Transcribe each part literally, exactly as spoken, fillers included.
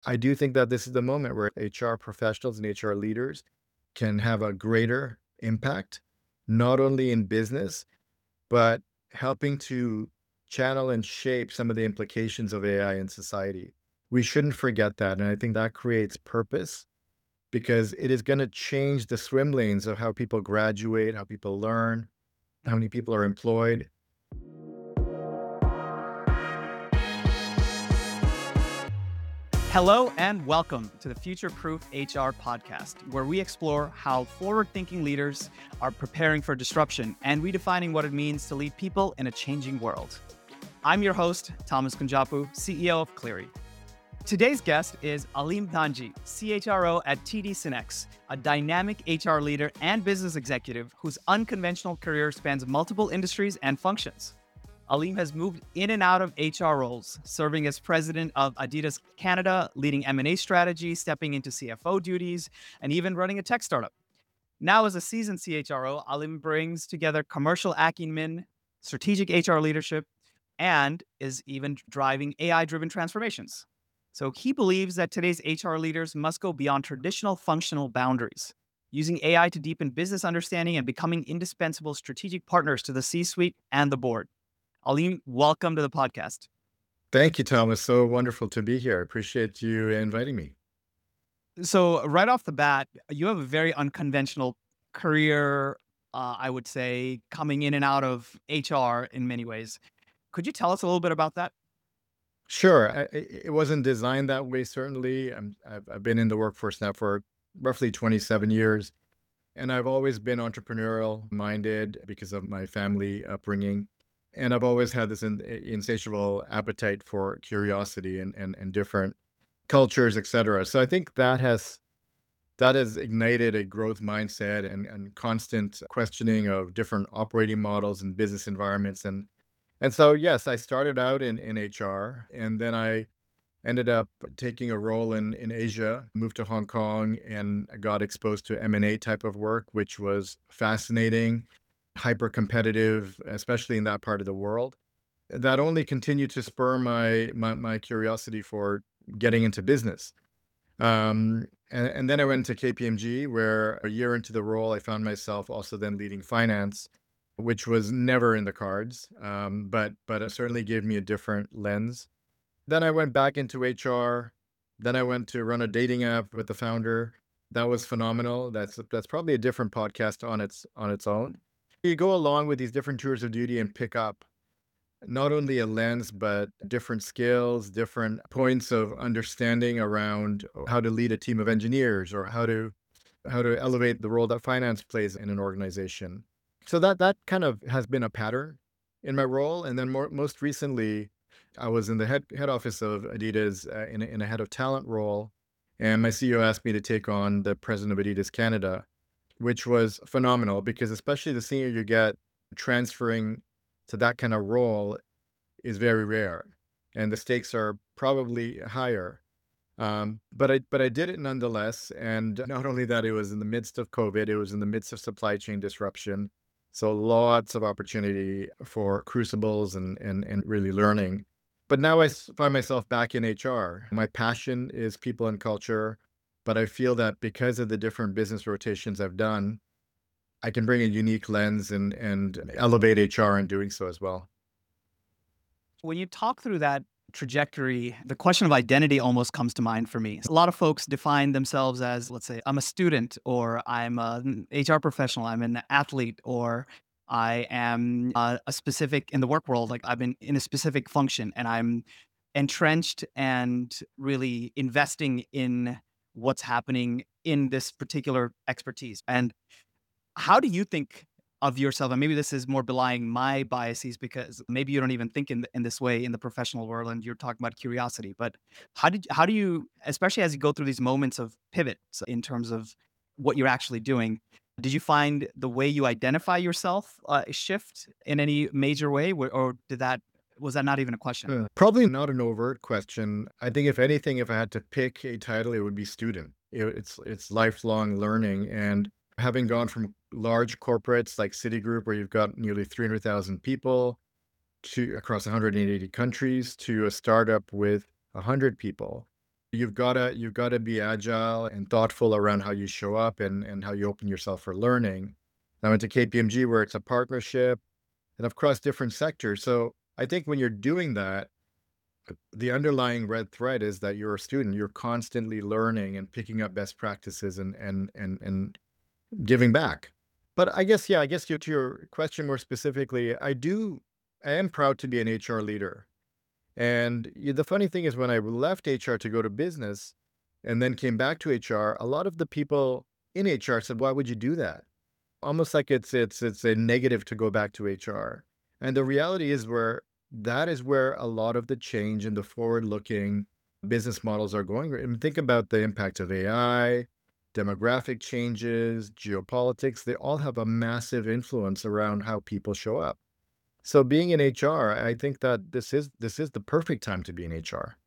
I do think that this is the moment where H R professionals and H R leaders can have a greater impact, not only in business, but helping to channel and shape some of the implications of A I in society. We shouldn't forget that. And I think that creates purpose because it is going to change the swim lanes of how people graduate, how people learn, how many people are employed. Hello and welcome to the Future Proof H R podcast, where we explore how forward-thinking leaders are preparing for disruption and redefining what it means to lead people in a changing world. I'm your host, Thomas Kunjapu, C E O of Cleary. Today's guest is Aleem Dhanji, C H R O at T D SYNNEX, a dynamic H R leader and business executive whose unconventional career spans multiple industries and functions. Aleem has moved in and out of H R roles, serving as president of Adidas Canada, leading M and A strategy, stepping into C F O duties, and even running a tech startup. Now, as a seasoned C H R O, Aleem brings together commercial acumen, strategic H R leadership, and is even driving A I-driven transformations. So he believes that today's H R leaders must go beyond traditional functional boundaries, using A I to deepen business understanding and becoming indispensable strategic partners to the C-suite and the board. Aleem, welcome to the podcast. Thank you, Thomas. So wonderful to be here. I appreciate you inviting me. So right off the bat, you have a very unconventional career, uh, I would say, coming in and out of H R in many ways. Could you tell us a little bit about that? Sure. I, I- it wasn't designed that way, certainly. I'm, I've, I've been in the workforce now for roughly twenty-seven years, and I've always been entrepreneurial minded because of my family upbringing. And I've always had this in, insatiable appetite for curiosity and, and, and different cultures, et cetera. So I think that has that has ignited a growth mindset and, and constant questioning of different operating models and business environments. And and so yes, I started out in, in H R, and then I ended up taking a role in, in Asia, moved to Hong Kong, and got exposed to M and A type of work, which was fascinating, hyper competitive, especially in that part of the world. That only continued to spur my my, my curiosity for getting into business. Um, and, and then I went to K P M G, where a year into the role, I found myself also then leading finance, which was never in the cards, um, but but it certainly gave me a different lens. Then I went back into H R. Then I went to run a dating app with the founder. That was phenomenal. That's that's probably a different podcast on its on its own. You go along with these different tours of duty and pick up not only a lens, but different skills, different points of understanding around how to lead a team of engineers or how to how to elevate the role that finance plays in an organization. So that that kind of has been a pattern in my role. And then more most recently, I was in the head head office of Adidas uh, in a, in a head of talent role, and my C E O asked me to take on the president of Adidas Canada, which was phenomenal because especially the senior you get, transferring to that kind of role is very rare, and the stakes are probably higher. Um, but I but I did it nonetheless, and not only that, it was in the midst of COVID, it was in the midst of supply chain disruption, so lots of opportunity for crucibles and and and really learning. But now I s- find myself back in H R. My passion is people and culture, but I feel that because of the different business rotations I've done, I can bring a unique lens and and elevate H R in doing so as well. When you talk through that trajectory, the question of identity almost comes to mind for me. A lot of folks define themselves as, let's say, I'm a student, or I'm an H R professional, I'm an athlete, or I am uh, a specific in the work world, like I've been in a specific function and I'm entrenched and really investing in what's happening in this particular expertise. And how do you think of yourself? And maybe this is more belying my biases because maybe you don't even think in in this way in the professional world, and you're talking about curiosity. But how did how do you, especially as you go through these moments of pivots in terms of what you're actually doing, did you find the way you identify yourself uh, shift in any major way, or, or did that was that not even a question? Uh, probably not an overt question. I think if anything, if I had to pick a title, it would be student. It- It's it's lifelong learning, and having gone from large corporates like Citigroup, where you've got nearly three hundred thousand people to across one hundred eighty countries, to a startup with one hundred people. You've gotta you've gotta be agile and thoughtful around how you show up and and how you open yourself for learning. I went to K P M G where it's a partnership and I've crossed different sectors. So I think when you're doing that, the underlying red thread is that you're a student. You're constantly learning and picking up best practices and and and and giving back. But I guess, yeah, I guess you, to your question more specifically, I do I am proud to be an H R leader. And y- the funny thing is, when I left H R to go to business and then came back to H R, a lot of the people in H R said, "Why would you do that?" Almost like it's it's it's a negative to go back to H R. And the reality is where that is where a lot of the change in the forward-looking business models are going. And think about the impact of A I, demographic changes, geopolitics. They all have a massive influence around how people show up. So being in H R, I think that this is this is the perfect time to be in H R.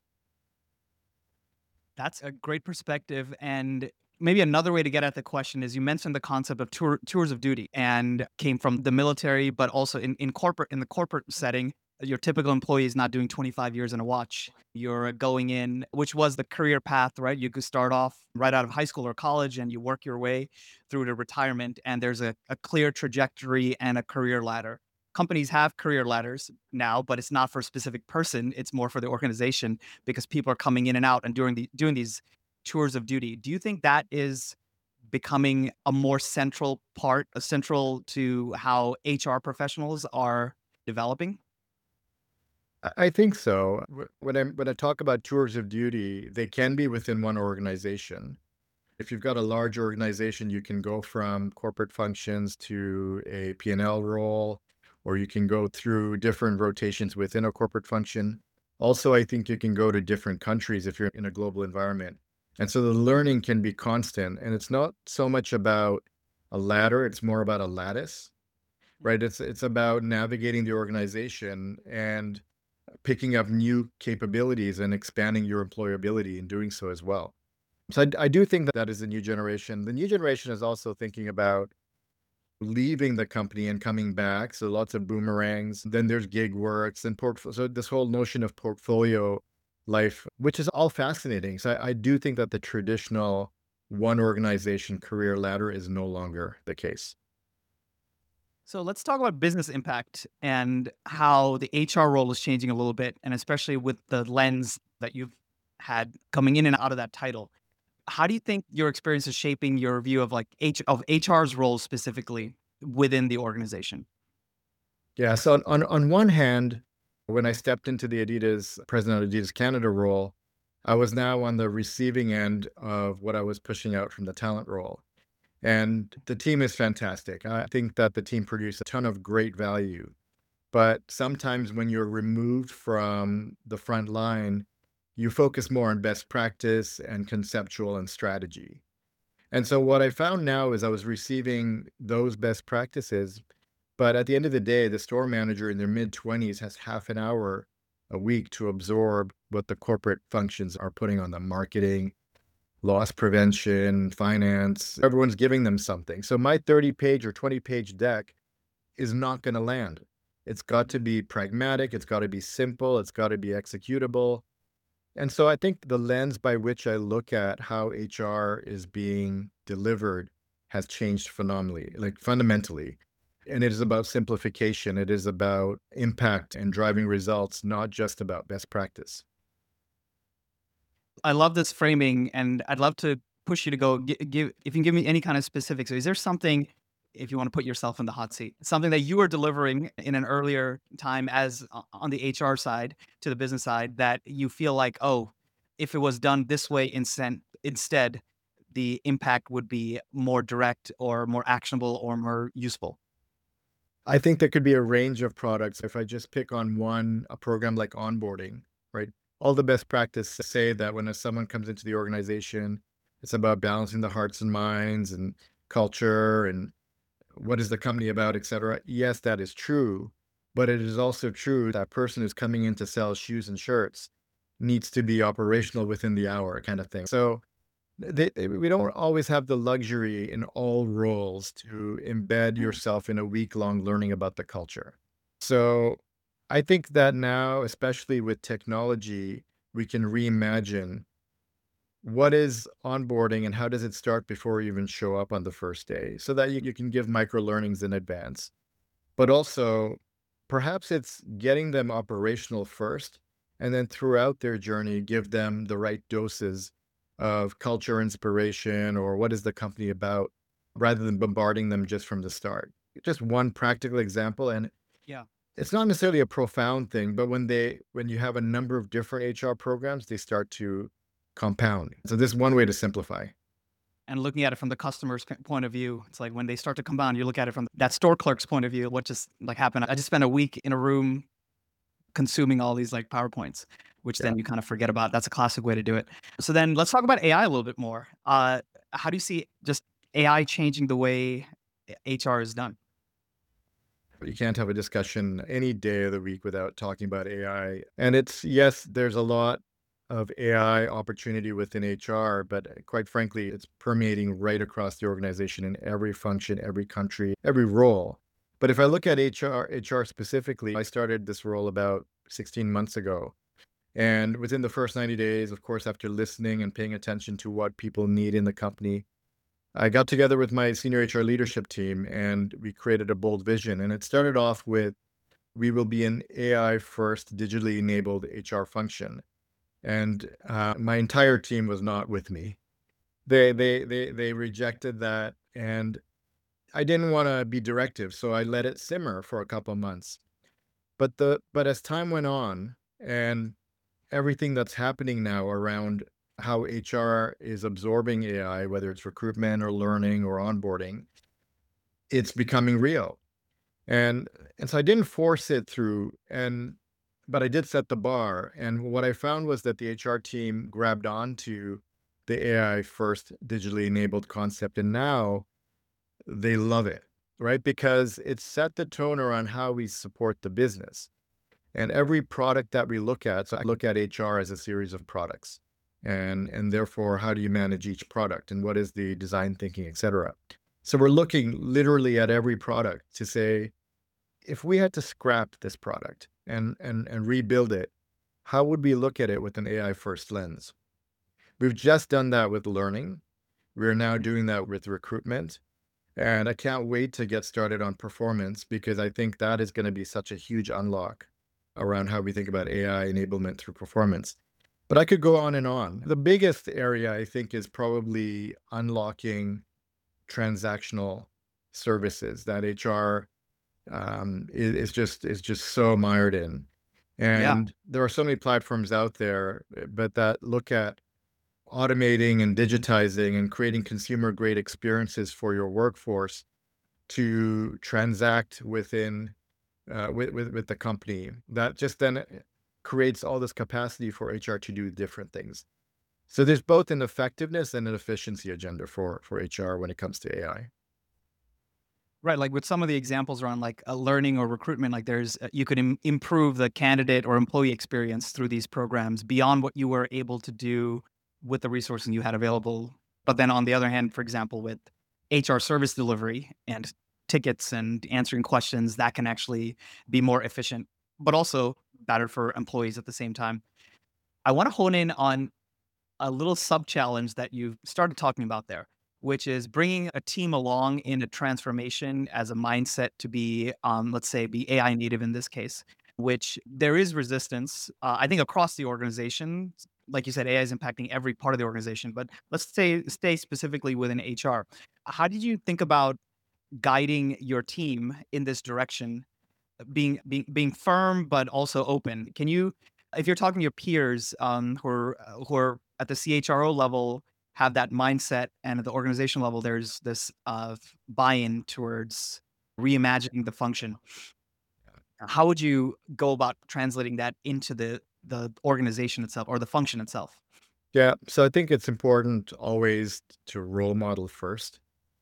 That's a great perspective. And maybe another way to get at the question is you mentioned the concept of tour, tours of duty and came from the military, but also in, in corporate in the corporate setting, your typical employee is not doing twenty-five years in a watch. You're going in, which was the career path, right? You could start off right out of high school or college and you work your way through to retirement. And there's a, a clear trajectory and a career ladder. Companies have career ladders now, but it's not for a specific person. It's more for the organization because people are coming in and out and doing the doing these tours of duty. Do you think that is becoming a more central part, a central to how H R professionals are developing? I I think so. Wh- When I when I talk about tours of duty, they can be within one organization. If you've got a large organization, you can go from corporate functions to a P and L role, or you can go through different rotations within a corporate function. Also, I think you can go to different countries if you're in a global environment. And so the learning can be constant. And it's not so much about a ladder, it's more about a lattice, right? It's it's about navigating the organization and picking up new capabilities and expanding your employability in doing so as well. So I, I do think that that is the new generation. The new generation is also thinking about leaving the company and coming back. So lots of boomerangs. Then there's gig works and portfolio. So this whole notion of portfolio life, which is all fascinating. So I, I do think that the traditional one organization career ladder is no longer the case. So let's talk about business impact and how the H R role is changing a little bit, and especially with the lens that you've had coming in and out of that title. How do you think your experience is shaping your view of like H of H R's role specifically within the organization? Yeah. So on, on, on one hand, when I stepped into the Adidas president of Adidas Canada role, I was now on the receiving end of what I was pushing out from the talent role. And the team is fantastic. I think that the team produced a ton of great value. But sometimes when you're removed from the front line, you focus more on best practice and conceptual and strategy. And so what I found now is I was receiving those best practices, but at the end of the day, the store manager in their mid twenties has half an hour a week to absorb what the corporate functions are putting on the marketing, loss prevention, finance. Everyone's giving them something. So my thirty page or twenty page deck is not going to land. It's got to be pragmatic, it's got to be simple, it's got to be executable. And so I think the lens by which I look at how H R is being delivered has changed phenomenally, like fundamentally. And it is about simplification, it is about impact and driving results, not just about best practice. I love this framing, and I'd love to push you to go gi- give if you can give me any kind of specifics. So is there something, if you want to put yourself in the hot seat, something that you were delivering in an earlier time as o- on the H R side to the business side that you feel like, oh, if it was done this way instead, instead, the impact would be more direct or more actionable or more useful? I think there could be a range of products. If I just pick on one, a program like onboarding, right? All the best practice say that when a, someone comes into the organization, it's about balancing the hearts and minds and culture and what is the company about, et cetera. Yes, that is true, but it is also true that person who's coming in to sell shoes and shirts needs to be operational within the hour, kind of thing. So they, they- we don't always have the luxury in all roles to embed yourself in a week long learning about the culture. So I think that now, especially with technology, we can reimagine what is onboarding and how does it start before you even show up on the first day so that you, you can give micro learnings in advance. But also, perhaps it's getting them operational first, and then throughout their journey, give them the right doses of culture inspiration or what is the company about, rather than bombarding them just from the start. Just one practical example, and Yeah. it's not necessarily a profound thing, but when they when you have a number of different H R programs, they start to compound. So this is one way to simplify. And looking at it from the customer's p- point of view, it's like when they start to compound, you look at it from that store clerk's point of view. What just like happened? I just spent a week in a room consuming all these like PowerPoints, which Yeah. then you kind of forget about. That's a classic way to do it. So then let's talk about A I a little bit more. Uh, how do you see just A I changing the way H R is done? You can't have a discussion any day of the week without talking about A I. And it's, yes, there's a lot of A I opportunity within H R, but uh, quite frankly, it's permeating right across the organization in every function, every country, every role. But if I look at H R, H R specifically, I started this role about sixteen months ago. And within the first ninety days, of course, after listening and paying attention to what people need in the company, I got together with my senior H R leadership team and we created a bold vision. And it started off with we will be an A I first digitally enabled H R function. And uh, my entire team was not with me. They they they they rejected that, and I didn't want to be directive, so I let it simmer for a couple months. But the but as time went on, and everything that's happening now around how H R is absorbing A I, whether it's recruitment or learning or onboarding, it's becoming real. And and so I didn't force it through, and but I did set the bar. And what I found was that the H R team grabbed on to the A I first digitally enabled concept, and now they love it, right? Because it set the tone around how we support the business. And every product that we look at, so I look at H R as a series of products. And and therefore, how do you manage each product and what is the design thinking, et cetera. So we're looking literally at every product to say, if we had to scrap this product and and and rebuild it, how would we look at it with an A I first lens? We've just done that with learning. We're now doing that with recruitment. And I can't wait to get started on performance because I think that is going to be such a huge unlock around how we think about A I enablement through performance. But I could go on and on. The biggest area I think is probably unlocking transactional services that H R um, is, is just is just so mired in. Yeah. And there are so many platforms out there, uh, but that look at automating and digitizing and creating consumer grade experiences for your workforce to transact within uh, with, with with the company. That just then uh, creates all this capacity for H R to do different things. So there's both an effectiveness and an efficiency agenda for for H R when it comes to A I. Right, like with some of the examples around like uh, learning or recruitment, like there's uh, you could Im- improve the candidate or employee experience through these programs beyond what you were able to do with the resources you had available. But then on the other hand, for example, with H R service delivery and tickets and answering questions, that can actually be more efficient, but also better for employees at the same time. I want to hone in on a little sub challenge that you've started talking about there, which is bringing a team along in a transformation as a mindset to be, um, let's say, be A I native in this case, which there is resistance, uh, I think, across the organization. Like you said, A I is impacting every part of the organization, but let's stay stay specifically within H R. How did you think about guiding your team in this direction, being being being firm but also open? Can you, if you're talking to your peers um, who are uh, who are at the C H R O level, have that mindset, and at the organization level, there's this uh, buy-in towards reimagining the function. How would you go about translating that into the the organization itself or the function itself? Yeah, so I think it's important always to role model first.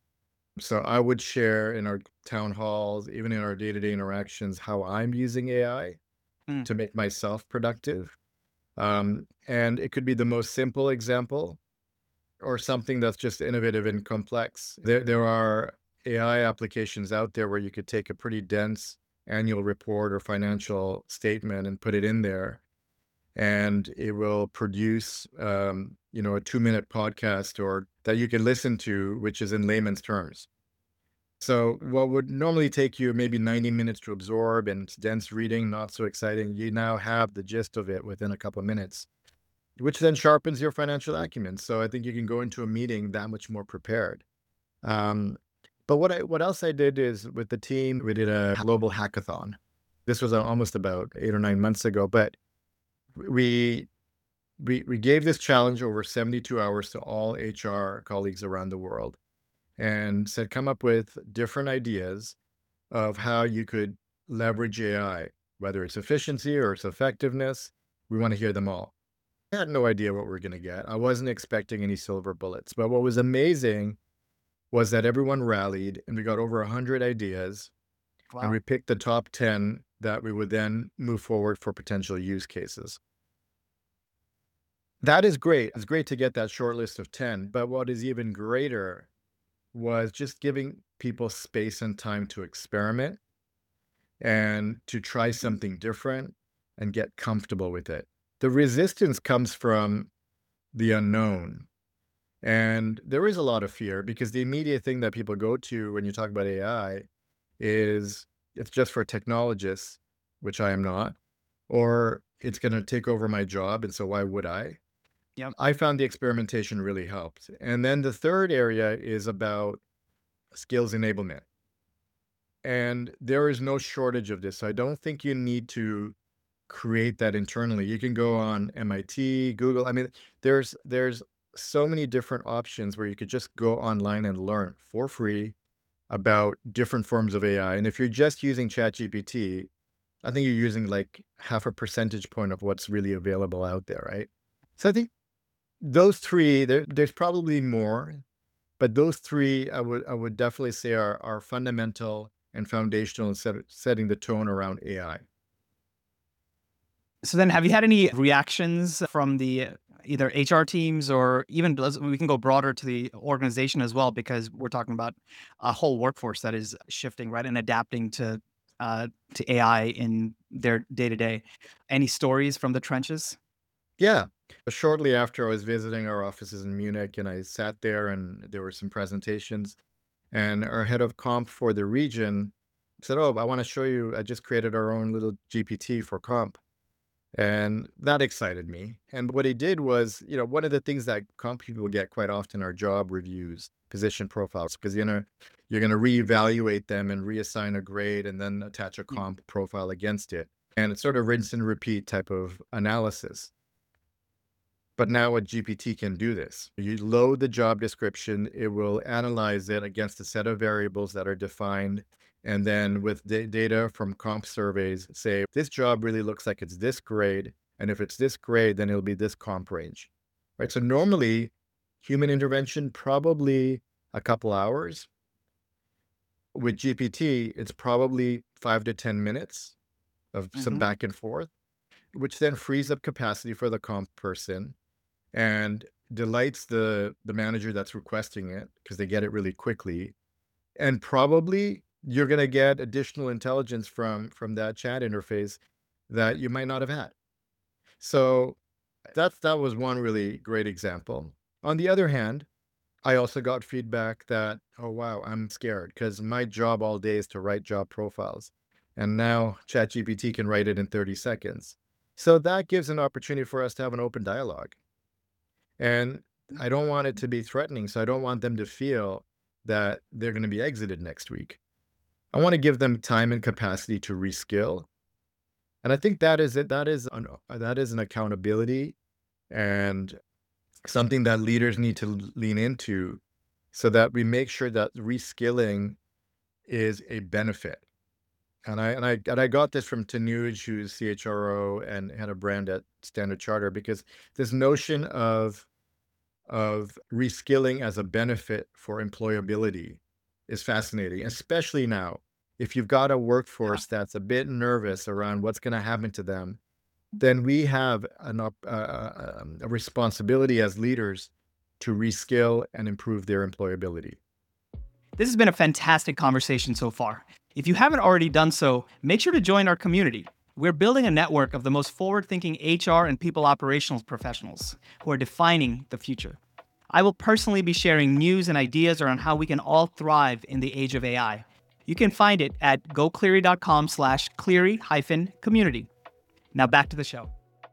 So I would share in our town halls, even in our day-to-day interactions, how I'm using A I Mm, to make myself productive. Um, and it could be the most simple example or something that's just innovative and complex. There, there are A I applications out there where you could take a pretty dense annual report or financial statement and put it in there, and it will produce um, you know, a two minute podcast or that you can listen to, which is in layman's terms. So what would normally take you maybe ninety minutes to absorb and it's dense reading, not so exciting, you now have the gist of it within a couple of minutes, which then sharpens your financial acumen. So I think you can go into a meeting that much more prepared. Um, but what I what else I did is with the team, we did a global hackathon. This was uh, almost about eight or nine months ago, but we we we gave this challenge over seventy-two hours to all H R colleagues around the world and said, come up with different ideas of how you could leverage A I, whether it's efficiency or it's effectiveness. We want to hear them all. I had no idea what we are going to get. I wasn't expecting any silver bullets, but what was amazing was that everyone rallied and we got over one hundred ideas and Wow. we picked the top ten that we would then move forward for potential use cases. That is great. It's great to get that short list of ten, but what is even greater was just giving people space and time to experiment and to try something different and get comfortable with it. The resistance comes from the unknown. And there is a lot of fear because the immediate thing that people go to when you talk about A I is it's just for technologists, which I am not, or it's going to take over my job. And so why would I? Yep. I found the experimentation really helped. And then the third area is about skills enablement. And there is no shortage of this. So I don't think you need to create that internally. You can go on M I T, Google. I mean, there's there's so many different options where you could just go online and learn for free about different forms of A I. And if you're just using ChatGPT, I think you're using like half a percentage point of what's really available out there, right? So I think those three, there, there's probably more, but those three I would I would definitely say are are fundamental and foundational in set, setting the tone around A I. So then, have you had any reactions from the either H R teams or even let's- we can go broader to the organization as well, because we're talking about a whole workforce that is shifting, right, and adapting to uh, to A I in their day to day. Any stories from the trenches? Yeah. Shortly after I was visiting our offices in Munich and I sat there and there were some presentations and our head of comp for the region said, "Oh, I want to show you. I just created our own little G P T for comp." And that excited me. And what he did was, you know, one of the things that comp people get quite often are job reviews, position profiles, because you know you're going to reevaluate them and reassign a grade and then attach a Yeah. comp profile against it. And it's sort of rinse and repeat type of analysis. But now a G P T can do this. You load the job description, it will analyze it against a set of variables that are defined. And then with da- data from comp surveys, say, this job really looks like it's this grade. And if it's this grade, then it'll be this comp range, right? So normally, human intervention, probably a couple hours. With G P T, it's probably five to ten minutes of some Hmm. back and forth, which then frees up capacity for the comp person and delights the the manager that's requesting it because they get it really quickly. And probably you're going to get additional intelligence from from that chat interface that you might not have had. So that's that was one really great example. On the other hand, I also got feedback that, oh wow, I'm scared because my job all day is to write job profiles. And now ChatGPT can write it in thirty seconds. So that gives an opportunity for us to have an open dialogue. And I don't want it to be threatening. So I don't want them to feel that they're going to be exited next week. I want to give them time and capacity to reskill. And I think that is it. That is an, uh, that is an accountability and something that leaders need to l- lean into so that we make sure that reskilling is a benefit. And I and I and I got this from Tanuj, who's C H R O and head of brand at Standard Charter, because this notion of of reskilling as a benefit for employability is fascinating, especially now. If you've got a Yeah. workforce that's a bit nervous around what's going to happen to them, then we have an, op- uh, uh, um, a responsibility as leaders to reskill and improve their employability. This has been a fantastic conversation so far. If you haven't already done so, make sure to join our community. We're building a network of the most forward-thinking H R and people operations professionals who are defining the future. I will personally be sharing news and ideas around how we can all thrive in the age of A I. You can find it at gocleary.com slash Cleary hyphen community. Now back to the show.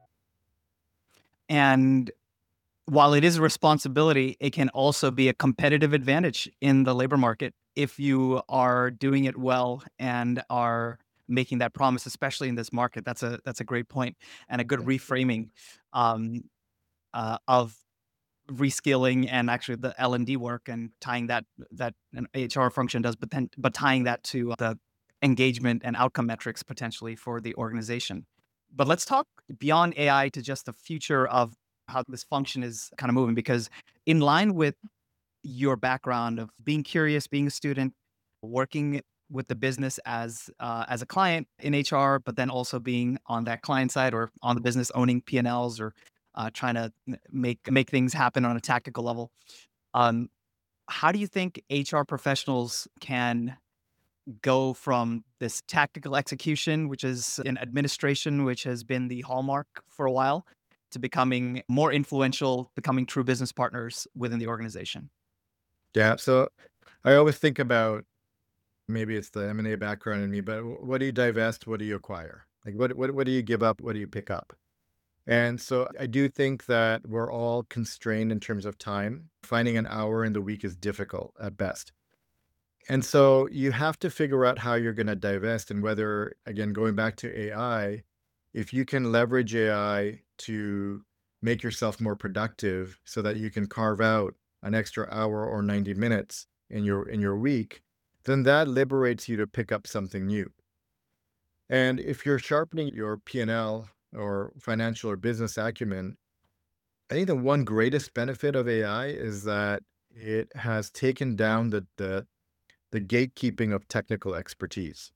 And while it is a responsibility, it can also be a competitive advantage in the labor market if you are doing it well and are making that promise, especially in this market. That's a that's a great point and a good reframing um, uh, of reskilling and actually the L and D work and tying that that an H R function does, but then but tying that to the engagement and outcome metrics potentially for the organization. But let's talk beyond A I to just the future of how this function is kind of moving, because in line with your background of being curious, being a student, working with the business as uh, as a client in H R, but then also being on that client side or on the business owning P and Ls or uh, trying to make make things happen on a tactical level. Um, how do you think H R professionals can go from this tactical execution, which is in administration, which has been the hallmark for a while, to becoming more influential, becoming true business partners within the organization? Yeah. So I always think about, maybe it's the M and A background in me, but wh- what do you divest? What do you acquire? Like what what what do you give up? What do you pick up? And so I do think that we're all constrained in terms of time. Finding an hour in the week is difficult at best. And so you have to figure out how you're going to divest, and whether, again, going back to A I, if you can leverage A I to make yourself more productive so that you can carve out an extra hour or ninety minutes in your in your week, then that liberates you to pick up something new. And if you're sharpening your P and L or financial or business acumen, I think the one greatest benefit of A I is that it has taken down the the the gatekeeping of technical expertise,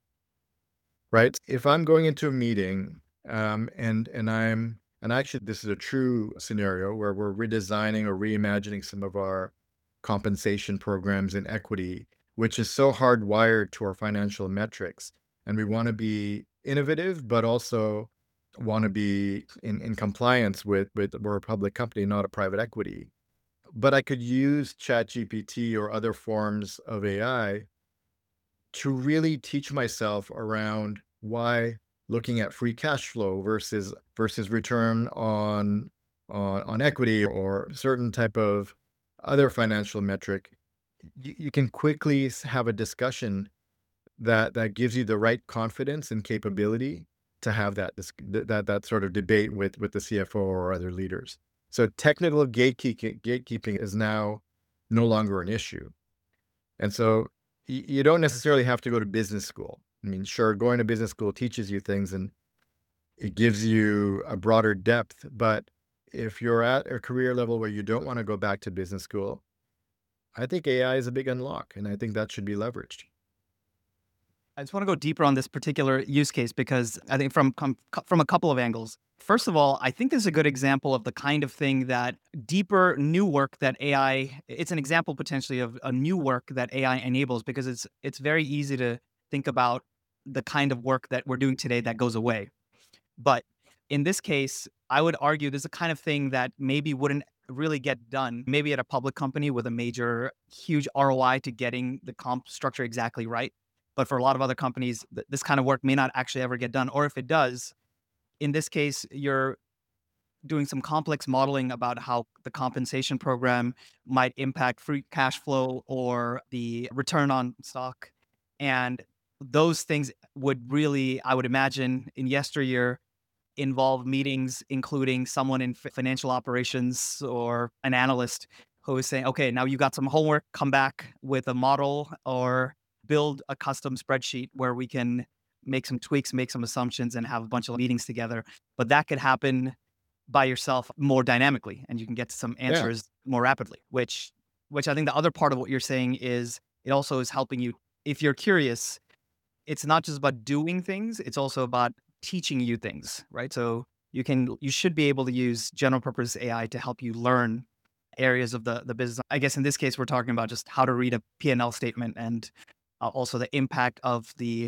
right? If I'm going into a meeting, um, and and I'm and actually this is a true scenario where we're redesigning or reimagining some of our compensation programs in equity, which is so hardwired to our financial metrics, and we want to be innovative, but also want to be in, in compliance with with we're a public company, not a private equity. But I could use ChatGPT or other forms of A I to really teach myself around why looking at free cash flow versus versus return on on, on equity or certain type of other financial metric, you, you can quickly s- have a discussion that that gives you the right confidence and capability to have that dis- th- that that sort of debate with with the C F O or other leaders. So technical gatekeeping gatekeeping is now no longer an issue. And so y- you don't necessarily have to go to business school. I mean, sure, going to business school teaches you things and it gives you a broader depth. But if you're at a career level where you don't want to go back to business school, I think A I is a big unlock, and I think that should be leveraged. I just want to go deeper on this particular use case because I think from com- from a couple of angles. First of all, I think this is a good example of the kind of thing that deeper new work that A I. It's an example potentially of a new work that A I enables, because it's it's very easy to think about the kind of work that we're doing today that goes away. But in this case, I would argue there's a kind of thing that maybe wouldn't really get done, maybe at a public company with a major, huge R O I to getting the comp structure exactly right. But for a lot of other companies, th- this kind of work may not actually ever get done. Or if it does, in this case, you're doing some complex modeling about how the compensation program might impact free cash flow or the return on stock. And those things would really, I would imagine, in yesteryear, involve meetings including someone in f- financial operations or an analyst who is saying, okay, now you got some homework, come back with a model or build a custom spreadsheet where we can make some tweaks, make some assumptions, and have a bunch of meetings together. But that could happen by yourself more dynamically, and you can get to some Yeah. answers more rapidly, which which I think the other part of what you're saying is it also is helping you. If you're curious, it's not just about doing things, it's also about teaching you things, right? So you can you should be able to use general purpose A I to help you learn areas of the the business. I guess in this case we're talking about just how to read a P and L statement and uh, also the impact of the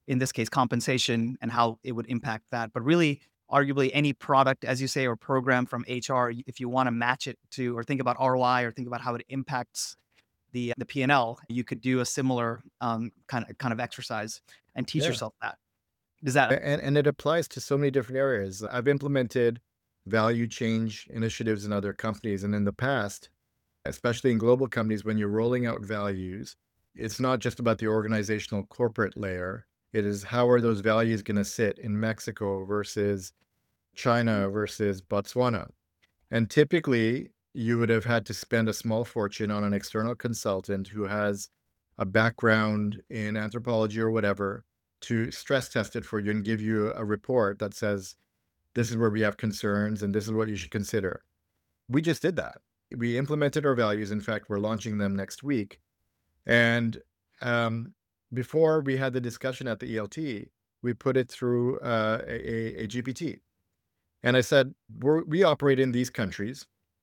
in this case, compensation and how it would impact that. But really, arguably, any product, as you say, or program from H R, if you want to match it to or think about R O I or think about how it impacts the the P and L, you could do a similar um, kind of kind of exercise and teach Yeah. yourself that. Does that And, and it applies to so many different areas. I've implemented value change initiatives in other companies. And in the past, especially in global companies, when you're rolling out values, it's not just about the organizational corporate layer. It is how are those values going to sit in Mexico versus China versus Botswana. And typically, you would have had to spend a small fortune on an external consultant who has a background in anthropology or whatever to stress test it for you and give you a report that says, this is where we have concerns and this is what you should consider. We just did that. We implemented our values. In fact, we're launching them next week. And um, before we had the discussion at the E L T, we put it through uh, a, a G P T. And I said, we're, we operate in these countries.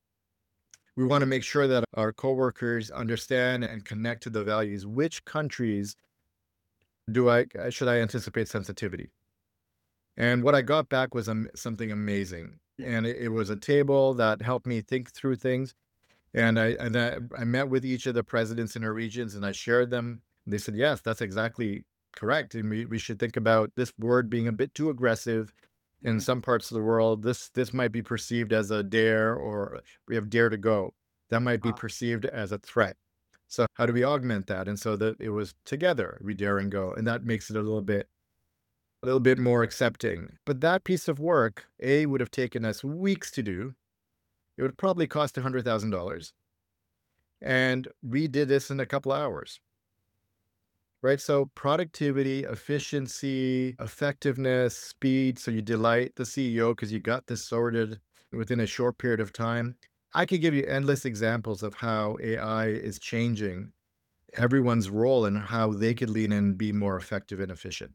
We want to make sure that our coworkers understand and connect to the values. Which countries do I should I anticipate sensitivity? And what I got back was um, something amazing. And it, it was a table that helped me think through things. And I and I, I met with each of the presidents in our regions and I shared them. They said, yes, that's exactly correct. And we, we should think about this word being a bit too aggressive in some parts of the world. This this might be perceived as a dare, or we have dare to go. That might be uh, perceived as a threat. So how do we augment that? And so that it was together, we dare and go. And that makes it a little bit a little bit more accepting. But that piece of work, A, would have taken us weeks to do. It would probably cost one hundred thousand dollars. And we did this in a couple hours, right? So productivity, efficiency, effectiveness, speed. So you delight the C E O because you got this sorted within a short period of time. I could give you endless examples of how A I is changing everyone's role and how they could lean in and be more effective and efficient.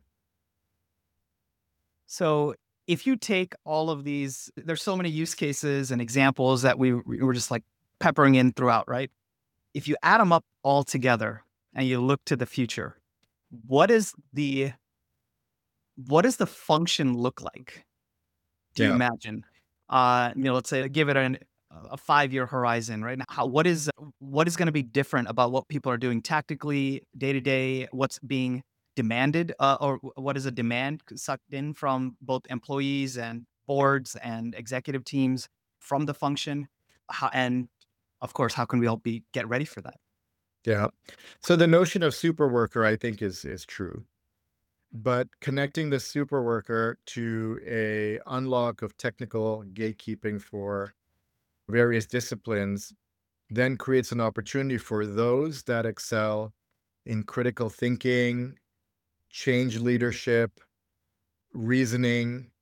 so if you take all of these, there's so many use cases and examples that we, we were just like peppering in throughout, right? If you add them up all together and you look to the future, what is the what does the function look like? Do you Yeah. imagine? Uh, you know, let's say give it an, a five year horizon, right? How what is what is going to be different about what people are doing tactically, day to day? What's being demanded, uh, or wh- what is a demand sucked in from both employees and boards and executive teams from the function? How, and of course, how can we all be get ready for that? Yeah. So the notion of super worker, I think, is is true. But connecting the super worker to a unlock of technical gatekeeping for various disciplines then creates an opportunity for those that excel in critical thinking, change leadership, reasoning,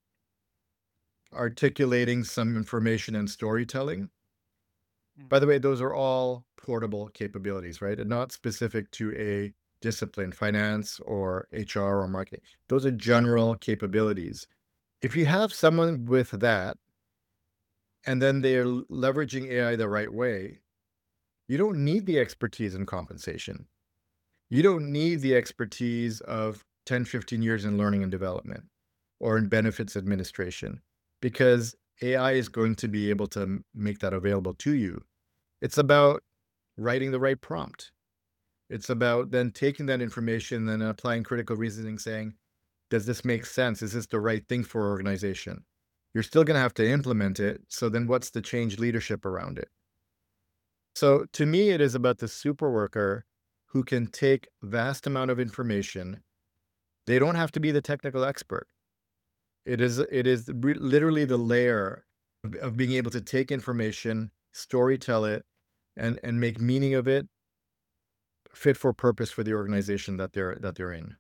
articulating some information and storytelling. Mm. By the way, those are all portable capabilities, right? And not specific to a discipline, finance or H R or marketing. Those are general capabilities. If you have someone with that, and then they're leveraging A I the right way, you don't need the expertise in compensation. You don't need the expertise of ten, fifteen years in learning and development or in benefits administration because A I is going to be able to make that available to you. It's about writing the right prompt. It's about then taking that information and applying critical reasoning, saying, does this make sense? Is this the right thing for our organization? You're still going to have to implement it. So then what's the change leadership around it? So to me, it is about the super worker who can take vast amount of information. They don't have to be the technical expert. It is it is re- literally the layer of, of being able to take information, storytell it, and and make meaning of it fit for purpose for the organization that they're that they're in.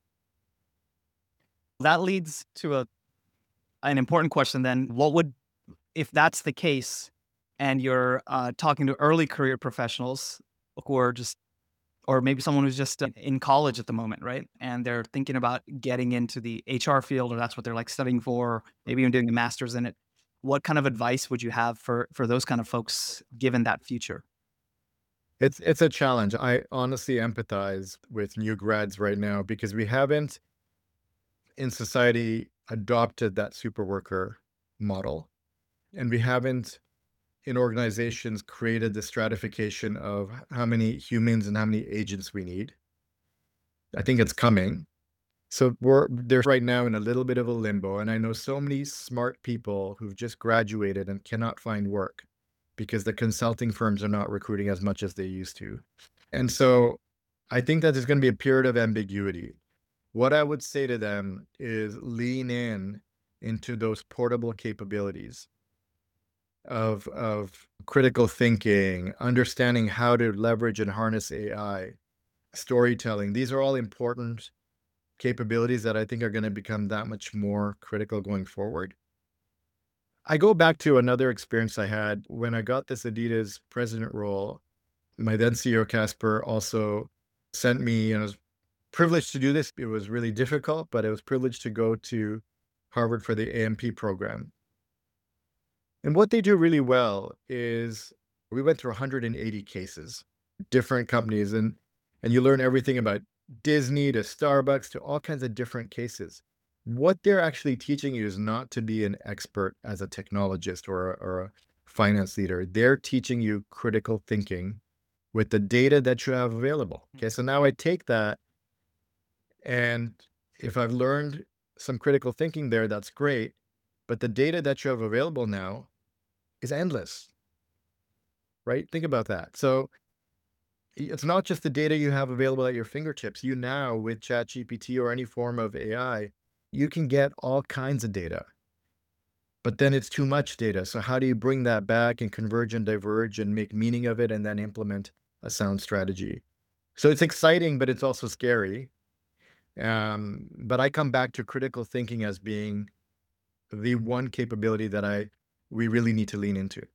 That leads to a an important question then. What would if that's the case and you're uh, talking to early career professionals who are just or maybe someone who's just uh, in college at the moment, right? And they're thinking about getting into the H R field, or that's what they're like studying for, maybe even doing a master's in it. What kind of advice would you have for for those kind of folks given that future? It's it's a challenge. I honestly empathize with new grads right now because we haven't in society adopted that super worker model. And we haven't, in organizations, created the stratification of how many humans and how many agents we need. I think it's coming. So we're they're right now in a little bit of a limbo. And I know so many smart people who've just graduated and cannot find work because the consulting firms are not recruiting as much as they used to. And so I think that there's going to be a period of ambiguity. What I would say to them is lean in into those portable capabilities of of critical thinking, understanding how to leverage and harness A I, storytelling. These are all important capabilities that I think are going to become that much more critical going forward. I go back to another experience I had when I got this Adidas president role. My then C E O, Casper, also sent me, and I was privileged to do this. It was really difficult, but it was privileged to go to Harvard for the A M P program. And what they do really well is we went through one hundred eighty cases, different companies, and and you learn everything about Disney to Starbucks to all kinds of different cases. What they're actually teaching you is not to be an expert as a technologist or a, or a finance leader. They're teaching you critical thinking with the data that you have available. Okay, so now I take that, and if I've learned some critical thinking there, that's great. But the data that you have available now is endless, right? Think about that. So it's not just the data you have available at your fingertips. You now, with ChatGPT or any form of A I, you can get all kinds of data. But then it's too much data. So how do you bring that back and converge and diverge and make meaning of it and then implement a sound strategy? So it's exciting, but it's also scary. Um, but I come back to critical thinking as being the one capability that I we really need to lean into.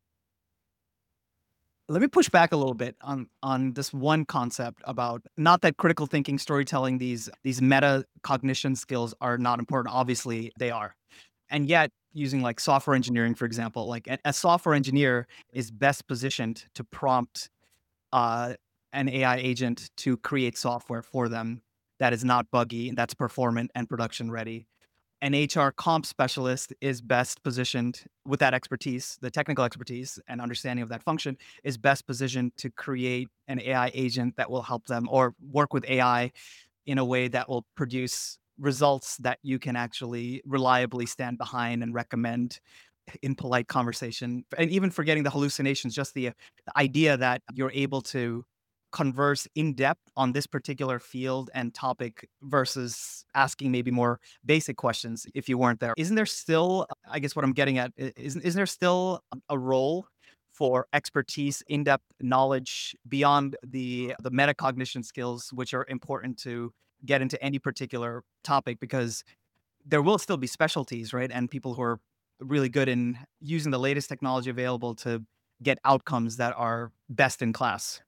Let me push back a little bit on on this one concept about not that critical thinking, storytelling, these these meta cognition skills are not important. Obviously, they are. And yet, using like software engineering, for example, like a, a software engineer is best positioned to prompt uh, an A I agent to create software for them that is not buggy, that's performant and production ready. An H R comp specialist is best positioned with that expertise, the technical expertise and understanding of that function is best positioned to create an A I agent that will help them or work with A I in a way that will produce results that you can actually reliably stand behind and recommend in polite conversation. And even forgetting the hallucinations, just the, the idea that you're able to converse in depth on this particular field and topic versus asking maybe more basic questions if you weren't there. Isn't there still, I guess what I'm getting at, is, isn't there still a role for expertise, in-depth knowledge beyond the the metacognition skills, which are important to get into any particular topic? Because there will still be specialties, right? And people who are really good in using the latest technology available to get outcomes that are best in class.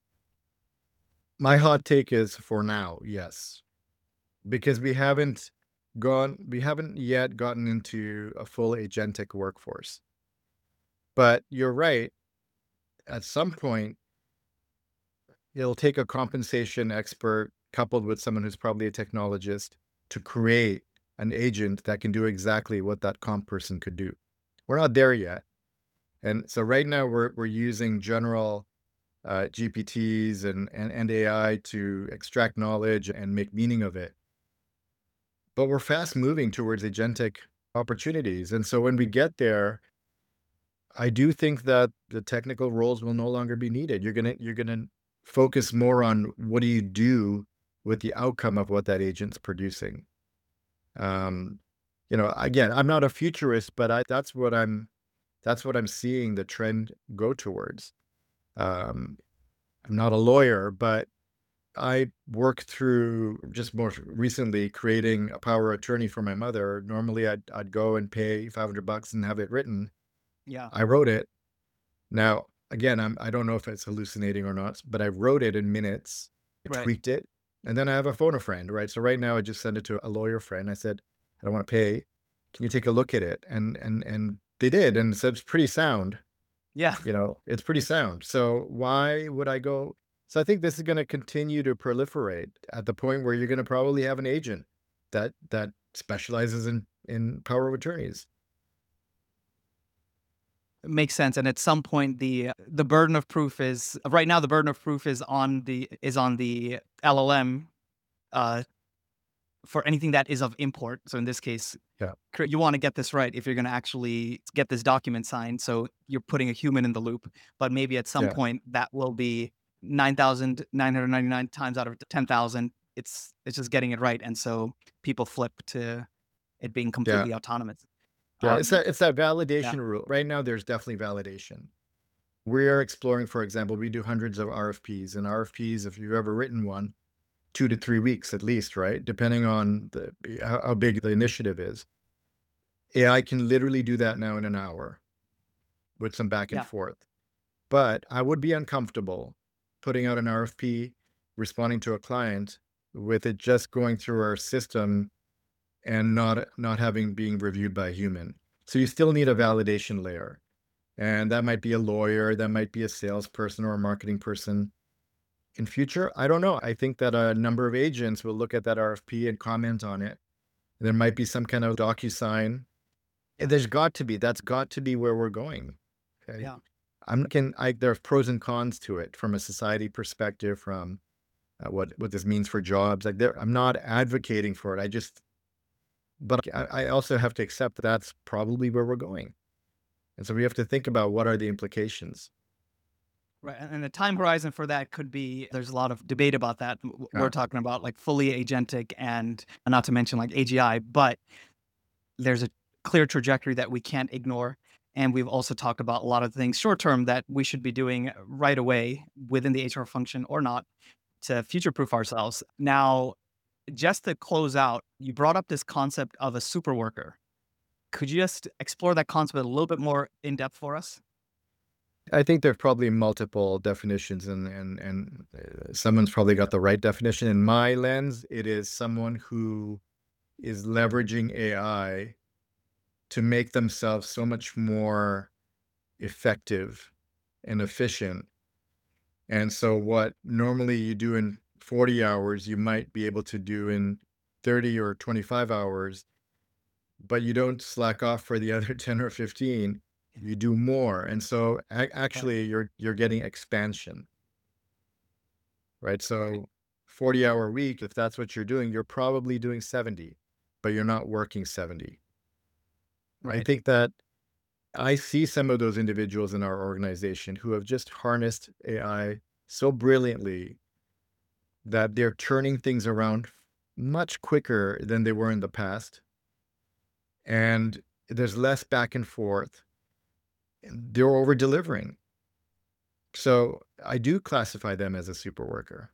My hot take is for now, yes, because we haven't gone, we haven't yet gotten into a full agentic workforce. But you're right. At some point, it'll take a compensation expert coupled with someone who's probably a technologist to create an agent that can do exactly what that comp person could do. We're not there yet. And so right now we're we're using general uh, G P Ts and, and and A I to extract knowledge and make meaning of it. But we're fast moving towards agentic opportunities. And so when we get there, I do think that the technical roles will no longer be needed. You're gonna you're gonna focus more on what do you do with the outcome of what that agent's producing. Um, you know, again, I'm not a futurist, but I that's what I'm that's what I'm seeing the trend go towards. Um, I'm not a lawyer, but I worked through just more recently creating a power of attorney for my mother. Normally, I'd I'd go and pay five hundred bucks and have it written. Yeah. I wrote it. Now, again, I'm I don't know if it's hallucinating or not, but I wrote it in minutes, I Right. tweaked it, and then I have a phone a friend, right? So right now I just sent it to a lawyer friend. I said, I don't want to pay. Can you take a look at it? And and and they did, and so it's pretty sound. Yeah. You know, it's pretty sound. So why would I go? So I think this is going to continue to proliferate at the point where you're going to probably have an agent that that specializes in in power of attorneys. Makes sense. And at some point, the the burden of proof is right now. The burden of proof is on the is on the L L M uh, for anything that is of import. So in this case, Yeah. cr- you want to get this right if you're going to actually get this document signed. So you're putting a human in the loop. But maybe at some Yeah. point that will be nine thousand nine hundred ninety nine times out of ten thousand. It's it's just getting it right, and so people flip to it being Yeah. completely autonomous. Yeah. It's Um, that it's that yeah, validation rule. Right now, there's definitely validation. We are exploring, for example, we do hundreds of R F Ps, and R F Ps, if you've ever written one, two to three weeks at least, right? Depending on the how, how big the initiative is. A I can literally do that now in an hour with some back and yeah, forth. But I would be uncomfortable putting out an R F P, responding to a client with it just going through our system and not not having being reviewed by a human. So you still need a validation layer. And that might be a lawyer, that might be a salesperson or a marketing person. In future, I don't know. I think that a number of agents will look at that R F P and comment on it. There might be some kind of DocuSign. yeah, There's got to be. That's got to be where we're going. Okay. yeah. I'm can I There's pros and cons to it from a society perspective, from uh, what what this means for jobs. Like there, I'm not advocating for it. I just, but I, I also have to accept that that's probably where we're going. And so we have to think about what are the implications. Right, and and the time horizon for that could be there's a lot of debate about that. W We're Yeah. talking about, like, fully agentic and not to mention, like, A G I, but there's a clear trajectory that we can't ignore, and we've also talked about a lot of things short term that we should be doing right away within the H R function or not to future-proof ourselves. Now, just to close out, you brought up this concept of a super worker. Could you just explore that concept a little bit more in depth for us? I think there's probably multiple definitions, and and and uh, someone's probably got the right definition. In my lens, it is someone who is leveraging A I to make themselves so much more effective and efficient. And so what normally you do in forty hours, you might be able to do in thirty or twenty-five hours, but you don't slack off for the other ten or fifteen. You do more. And so ac Right, actually you're you're getting expansion, right? right, So forty hour week, if that's what you're doing, you're probably doing seventy, but you're not working seventy. I right. think that I see some of those individuals in our organization who have just harnessed A I so brilliantly that they're turning things around much quicker than they were in the past. And there's less back and forth. And they're over delivering. So I do classify them as a super worker.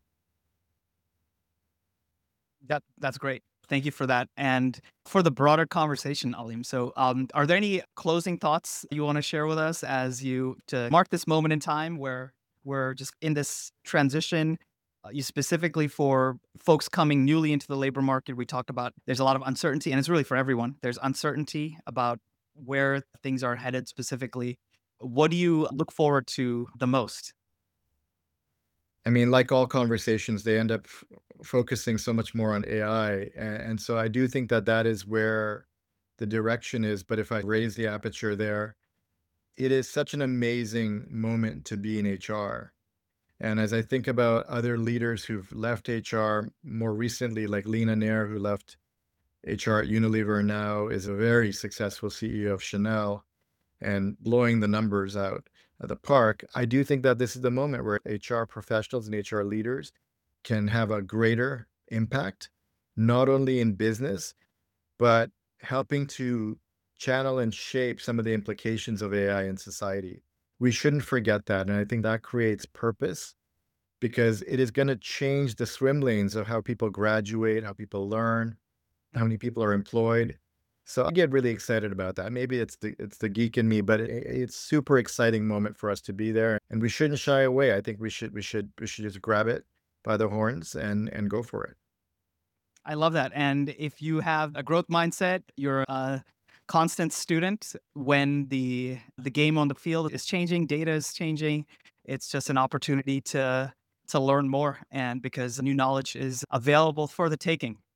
That that's great. Thank you for that. And for the broader conversation, Alim. So, um, are there any closing thoughts you want to share with us as you to mark this moment in time where we're just in this transition? Uh, you specifically for folks coming newly into the labor market. We talked about there's a lot of uncertainty, and it's really for everyone. There's uncertainty about where things are headed specifically. What do you look forward to the most? I mean, like all conversations, they end up f- focusing so much more on A I. And, and so I do think that that is where the direction is. But if I raise the aperture there, it is such an amazing moment to be in H R. And as I think about other leaders who've left H R more recently, like Lena Nair, who left H R at Unilever, now is a very successful C E O of Chanel and blowing the numbers out of the park. I do think that this is the moment where H R professionals and H R leaders can have a greater impact, not only in business, but helping to channel and shape some of the implications of A I in society. We shouldn't forget that. And I think that creates purpose because it is going to change the swim lanes of how people graduate, how people learn, how many people are employed. So I get really excited about that. Maybe it's the it's the geek in me, but it, it's super exciting moment for us to be there, and we shouldn't shy away. I think we should we should we should just grab it by the horns and and go for it. I love that. And if you have a growth mindset, you're a constant student when the the game on the field is changing, data is changing. It's just an opportunity to to learn more and because new knowledge is available for the taking.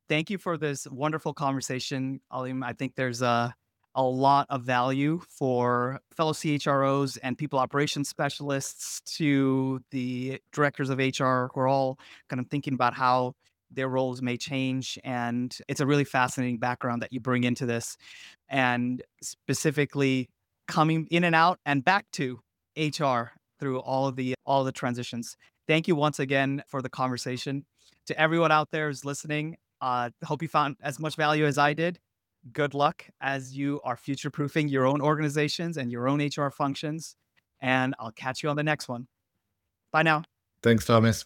Thank you for this wonderful conversation, Alim. I think there's a, a lot of value for fellow C H R Os and people operations specialists to the directors of H R who are all kind of thinking about how their roles may change. And it's a really fascinating background that you bring into this. And specifically coming in and out and back to H R through all of the all of the transitions. Thank you once again for the conversation. To everyone out there who's listening, uh, hope you found as much value as I did. Good luck as you are future proofing your own organizations and your own H R functions. And I'll catch you on the next one. Bye now. Thanks, Thomas.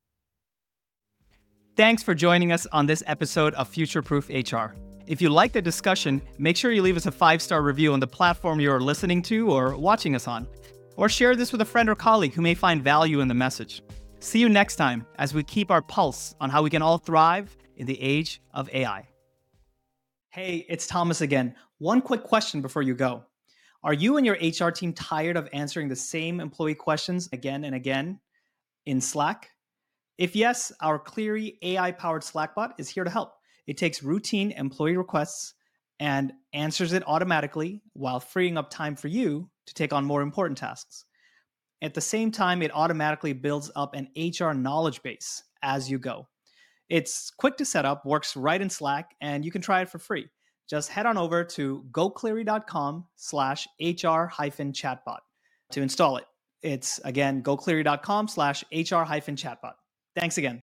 Thanks for joining us on this episode of Future Proof H R. If you like the discussion, make sure you leave us a five-star review on the platform you're listening to or watching us on. Or share this with a friend or colleague who may find value in the message. See you next time as we keep our pulse on how we can all thrive in the age of A I. Hey, it's Thomas again. One quick question before you go. Are you and your H R team tired of answering the same employee questions again and again in Slack? If yes, our Cleary A I-powered Slack bot is here to help. It takes routine employee requests and answers it automatically while freeing up time for you to take on more important tasks. At the same time, it automatically builds up an H R knowledge base as you go. It's quick to set up, works right in Slack, and you can try it for free. Just head on over to gocleary.com slash HR hyphen chatbot to install it. It's, again, gocleary.com slash HR hyphen chatbot. Thanks again.